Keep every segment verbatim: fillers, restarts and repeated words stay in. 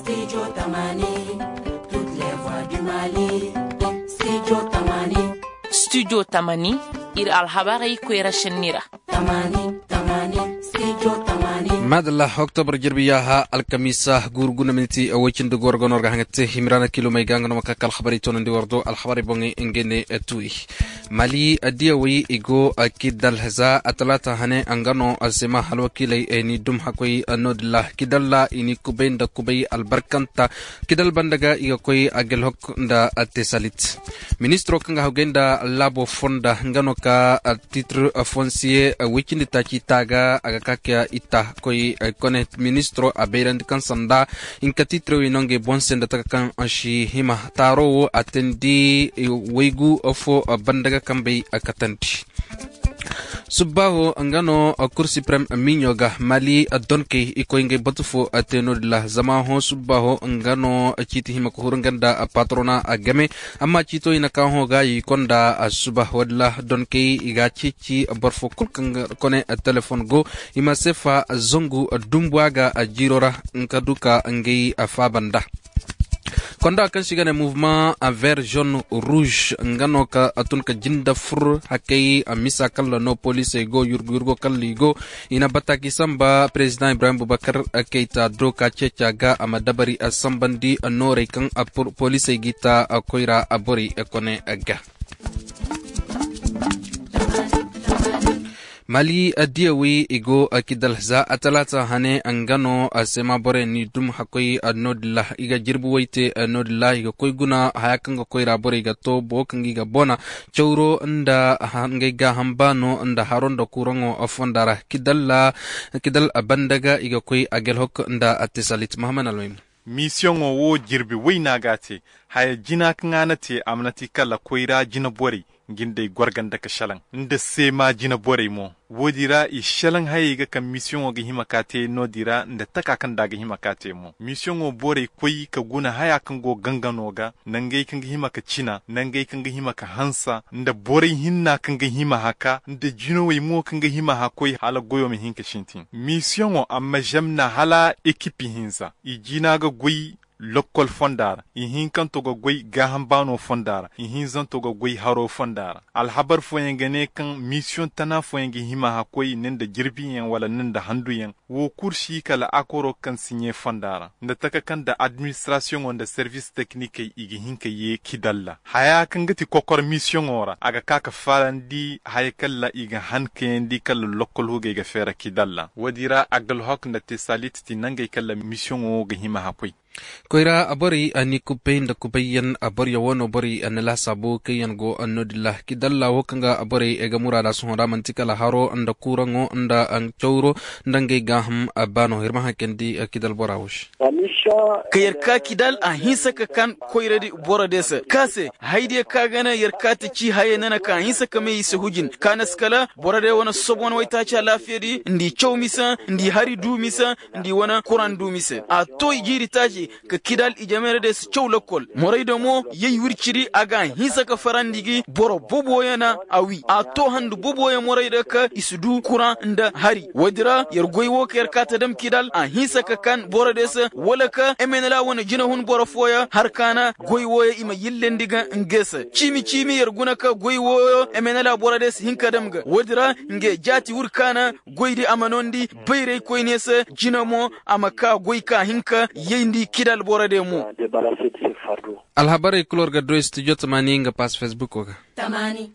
Studio Tamani, toutes les voix du Mali. Studio Tamani. Studio Tamani, ir alhabari kwera shenira. Tamani, Tamani, Studio Tamani. madalla october jirbiyaha alkamisa gurguna minti awacin de gorgon orga hangate himrana kilo may gangano makakal khabari tonan di wardo al khabari bongi ngene tui mali adia wi igo akidal haza atlata hane angano azema halwakilay eni dum hakoy anodla kidalla ini kubenda kubay albarkanta kidal bandaga iga koy agel hok nda atesalit ministro kanga hogenda labo fonda ngano ka titre foncier wicindi tachi taga agakakya ita koy kone ministro abeirand kansanda inka titre winonge bonsenda takakan ashi hima taro atendi wegu ofo bandaga kambe akatanti subaho angano kursi prem minyoga mali adonke ikoinge botufo ateno la zamaho subaho angano chiti hima kuhurunganda patrona agame amma chito ina kaho ga ikonda subaho la donke iga chichi borfo kulkanga kone telephone go ima sefa zongu dumbwaga jirora nkaduka ngei afabanda konda kan sigane mouvement vert jaune rouge ngano ka atun ka jinda fur hakay amisa kala no police go yurgo kalligo ina bataki samba president Ibrahim Boubacar Keita do ka checha ga amadabari asambandi anore kan apur police gita akoira abori ekone aga mali adiawi igo akidalza atalata hane angano asema bore ni dum hakoy anodla iga jirbu waite anodla iga koy guna hayakanga koy rabore iga to bokangi ga bona chawro nda hangega hambano nda haronda kurango afondara kidalla kidal abandaga iga koy agel hok nda atisalit Muhammad Alwim mission wo jirbi wayna gati hay jina kanganati amnati kala koyra jina bori ginde gorganda ka shalan nda sema jina bore mo wodira i shalan hayiga kan mission ga himakate no dira nda takakan daga himakate mo mission o bore koyi ka guna haya kan go gangano ga nangai kan himaka cina nangai kan himaka hansa nda bore hinna kan hima haka nda jino wi mo kan hima hakoi hala goyo mi hinka shintin mission o amma jamna hala ekipi hinsa i jina ga goyi lokol fondara ihin kan togo goy gahambano fondara ihin zan togo goy haro fondara alhabar foyengene kan mission tana foyenge hima hakoy nenda jirbiyen wala nenda handuyen wo kurshi kala akoro kan sinye fondara nda taka kan da administration on da service technique igi hinka ye kidalla haya kan gati kokor mission ora aga kaka falandi haykalla iga hankendi kala lokol hoge ga fera kidalla wadira agal hok nda tesalit tinangay kala mission o ga hima hakoy koira abori ani kupenda kubayan abori wono bori anala sabo kayan go anodilla kidalla wokanga abori ega murada sonda mantikala haro anda kurango anda ang chawro ndange gaham abano hirma hakendi kidal borawush kayar ka kidal a hinsa ka kan koiradi bora desa kase haide ka gana yarka ta ci haye nana ka hinsa ka mai su hujin kanaskala bora de wana sobon waita cha lafiyadi ndi chow misa ndi hari du misa ndi wana kuran du misa a toy jiri taji ka kidal ijamere de su chow lokol moray do mo yeyi wirciri aga hinsa ka farandigi boro bobo yana awi a to handu bobo ya moray da ka isudu kuran nda hari wadira yar goywo ka yarka ta dam kidal a hinsa ka kan bora desa wala ka emenela wona jina hun boro foya har kana goywo ya ima yillendiga ngesa chimi chimi yar guna ka goywo emenela bora des hinka damga wadira nge jati wurkana goydi amanondi bayre koynesa jina mo amaka goyka hinka yendi kidal bora de mo alhabari kulor ga do studio tamani nga pas facebook oga Tamani.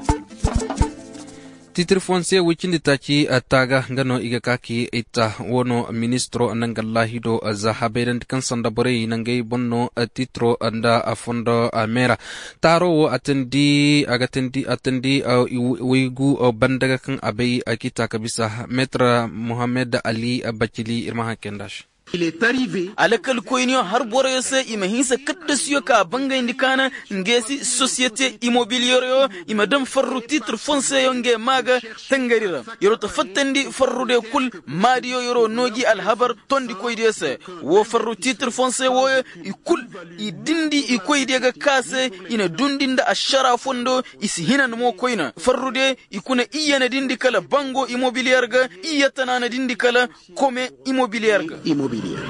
titre foncier wicindi tachi ataga ngano iga kaki ita wono ministro nangallahi do zahaberan kan sanda bore nangay bonno titro anda afondo amera taro wo atendi agatendi atendi wigu bandaga kan abay akita kabisa metra Mohamed Ali Bachili irma kendash il est arrivé alakal koinio har borese ima hinsa kaddasiyo ka banga indikana ngesi société immobilière yo ima dam farru titre foncier yo nge maga tangarira yoro to fattandi farrude kul madiyo yoro noji alhabar tondi koydese wo farru titre foncier wo i kul i dindi i koyde ga kase ina dundinda ashara fondo isi hinan mo koyna farrude ikuna iyana dindi kala bango immobilière ga iyatana na dindi kala kome immobilière ga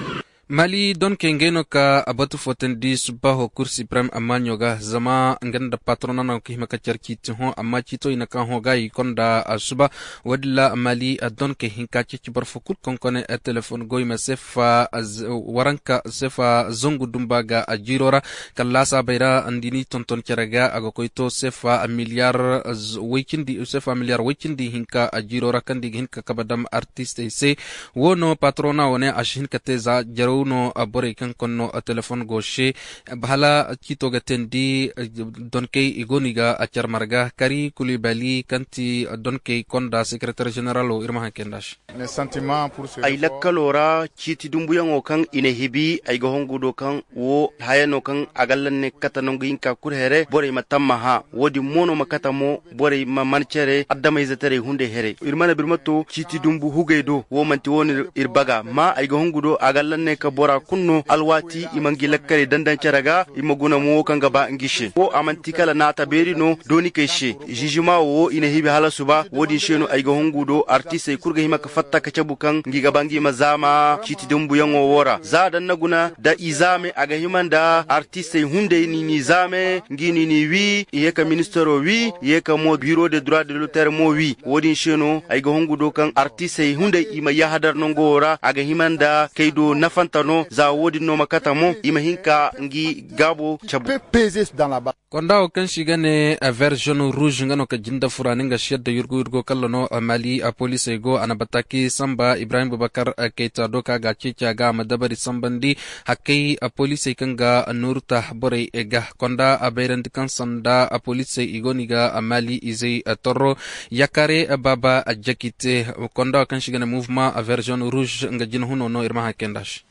Mali don kengeno ka abatu fotendi subaho kursi prem amanyoga zama nganda patrona na kihima ka charkiti ho amma chito ina kan ho gai konda suba wadla Mali don ke hinka chichi barfukut konkone a telefon goy ma sefa waranka sefa zongu dumbaga ajirora kala sabaira andini tonton charaga agokoito sefa a miliar wikindi sefa miliar wikindi hinka ajirora kandi hinka kabadam artiste se wono patrona one ashin kateza no abore kan konno a telefon goshe bhala kito gatendi donke igoniga a charmarga kari kulibali kanti donke konda secretary general o irma hakendash le sentiment pour ce ay lakalora kiti dumbuyango kan ine hibi ay go hongudo kan wo hayano kan agallanne katanongo inka kurhere bore matamma ha wodi mono makatamo bore ma manchere adama izatere hunde here irmana birmato kiti dumbu hugaydo wo manti woni irbaga ma ay go hongudo agallanne ka bora kunno alwati imangi lakkare dandan caraga imaguna mo kanga ba ngishe wo amantikala na taberi no doni keshe jijima wo ina hibi hala suba wodi sheno ay go hongudo artiste kurga hima ka fatta ka cabukan ngiga bangi mazama kiti dumbu yango wora za dan naguna da izame aga himanda artiste hunde ni nizame ngini ni wi yeka ministero wi yeka mo bureau de droit de l'auteur mo wi wodi sheno ay go hongudo kan artiste hunde ima yahadar no ngora aga himanda kaydo nafanta no za wodi no makata mo ima hinka ngi gabo chabu peser dans la bas konda o kan shigane a version rouge ngano ka jinda furani nga shedda yurgo yurgo kallono Mali a police go anabataki samba Ibrahim Boubacar Keita doka ga chicha ga madabari sambandi hakai a police kanga nurta bore ega konda a bayrandi kan sanda a police igoniga a Mali izei a torro yakare baba a jakite konda kan shigane mouvement a version rouge nga jin huno no irma hakendash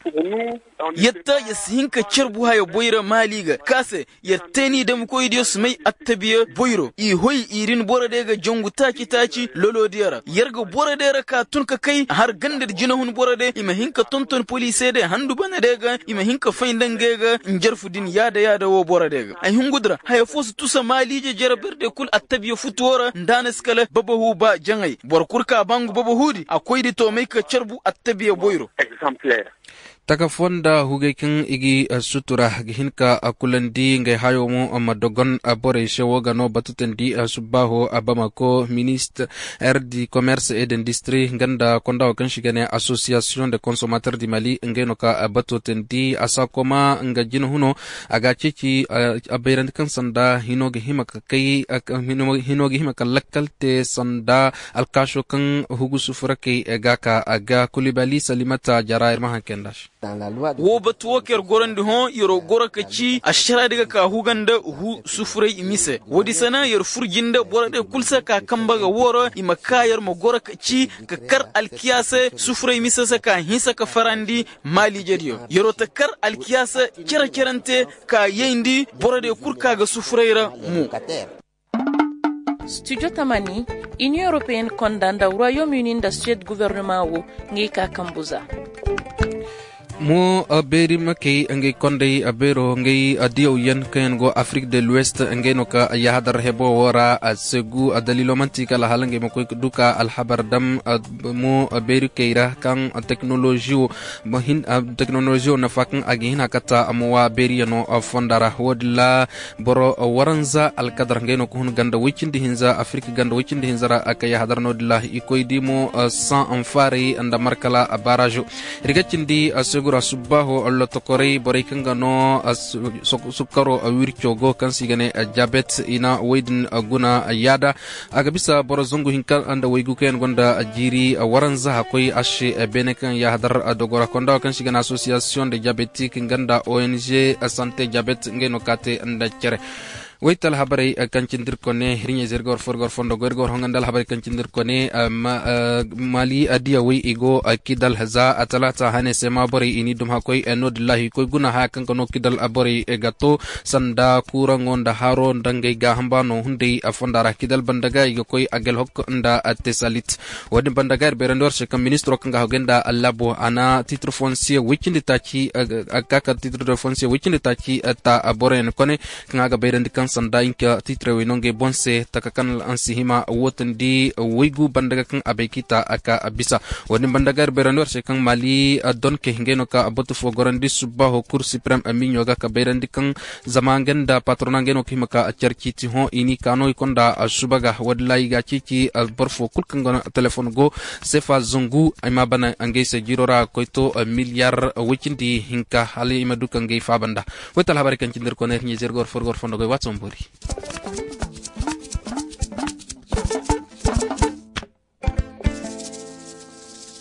yatta yashinka cirbu hayo boyra maliga kase yatteni da muko idiyo sumai attabiya boyro i hoy irin borade ga jongu taki taki lolo diyara yarga borade ra ka tunka kai har gandar jinahun borade ima hinka tonton police de handu bana daga ima hinka faindan ga injarfudin yada yada wo borade ga ay hungudra hayo fosu tusa malije jaraberde kul attabiya futuwara ndanas kala babahu ba jangai borkurka bangu babahudi akoy di to mai ka cirbu attabiya boyro exemplaire taka fonda hugaikin igi uh, sutura gihinka akulandi ngai hayo mo madogon abore shewoga no batutendi uh, subaho abamako ministre du commerce et d'industrie nganda konda kan shigane association de consommateurs du Mali ngeno ka uh, batutendi asakoma ngajino huno aga chichi uh, aberan kan sanda hinoge himaka kai uh, hinoge himaka lakalte sanda alkasho kan hugu sufura kai agaka aga kulibali salimata jarair mahakendash wo batuwa ker gorandi hon yoro goraka ci ashara daga ka huganda hu sufurai imise wodi sana yer furginda borade kulsa ka kambaga woro imakayar mo goraka ci ka kar alkiyase sufurai imise saka hisa ka farandi mali jediyo yoro ta kar alkiyase kira kirante ka yendi borade kurka ga sufuraira mu Studio Tamani, Union Européenne condamne le Royaume-Uni da Suède gouvernement wo ngi ka kambuza. mo aberi makei ngai kondei abero ngai adio yen ken go Afrique de l'Ouest ngai no ka yahadar hebo wora asegu adalilo mantika la halange mo ko duka al habardam mo aberi keira kan technology mo hin technology na fakan agi hina kata amwa beri no fondara hodla boro waranza al kadar ngai no ko hun ganda wikindi hinza Afrique ganda wikindi hinzara akaya hadar no dillahi ikoydi mo sans enfare anda markala barajo rigachindi asegu subaho allo tokore bore kanga no sukaro wircho go kan sigane jabet ina waydin guna yada aga bisa boro zongo hinka anda waygu ken gonda jiri waranza hakoy ashe benekan ya hadar dogora konda kan sigana association de diabétique nganda O N G santé diabète ngeno kate anda cere waital habari kancindir kone rinya zergor forgor fondo gorgor hongandal habari kancindir kone Mali adia wi igo kidal haza atalata hane sema bori ini dum hakoy enodillahi koy guna ha kan kono kidal abori gato sanda kurangonda haro ndangay ga hambano hunde afondara kidal bandaga igo koy agel hokko nda tesalit wadi bandaga berendor se kam ministro kanga hogenda allabo ana titre foncier wikindi tachi akaka titre foncier wikindi tachi ta aboren kone kanga berend kan sanda inka titre winonge bonse takakan ansihima wotan di wigu bandaga kan abekita aka abisa wani bandagar beranor se kan mali don ke hingeno ka abotu fo gorandi subaho cour supreme aminyo ga ka berandi kan zamangen da patronangeno ki maka charkiti ho ini kano ikonda subaga wadlai ga kiki alborfo kulkan gona telephone go sefa zungu ayma bana angay se jirora koito miliar wikindi hinka hali imadukan gay fabanda wetal habari kan cindir koner nyi zergor forgor fondo go watsombori